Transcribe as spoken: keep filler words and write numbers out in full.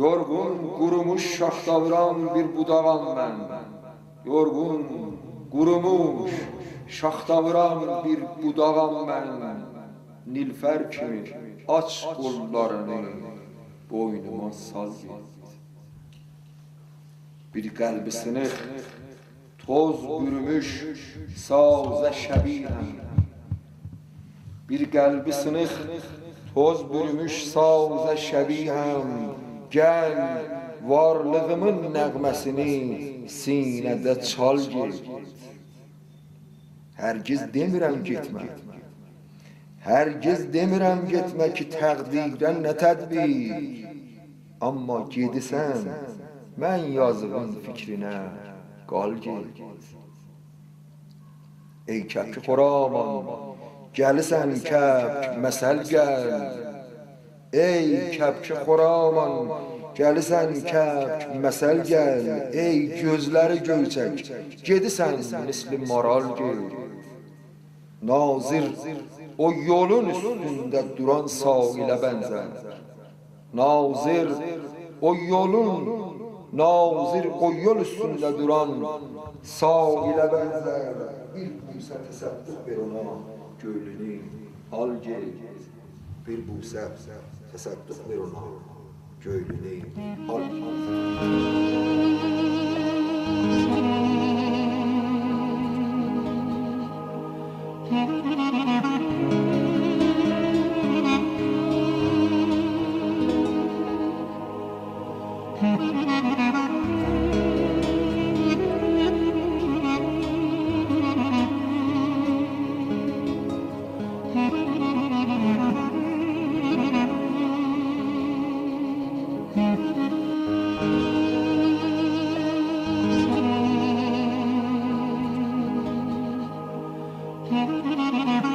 Yorgun, qurumuş şaxtavran bir budağam mən. Yorgun, qurumuş şaxtavran bir budağam mən. Nilfər kimi aç qollarını boynuma sal get. Bir qəlbi sınıq, toz bürümüş sazə şəbihəm. Bir qəlbi sınıq, toz bürümüş sazə şəbihəm. Gəl, varlığımın nəğməsini sinədə çal get. Hərgiz demirəm getmə, hərgiz demirəm getmə ki, təqdirdən nə tədbir. Amma gedisən, mən yazığın fikrinə qal get. Ey kəpki xoraman, gəlisən kəpk məsəl gəl. Ey kəpki xoraman, gəlisən kəpk məsəl gəl. Ey gözləri göyçək, gedisən misli maral gel. Nazir o yolun üstündə duran sahilə bənzər. Nazir o yolun, nazir o yol üstündə duran sahilə bənzər. Bir busə təsəddüq ver ona, gönlünü al gel. Bir busə təsəddüq ver ona, gönlünü al gel. Thank you.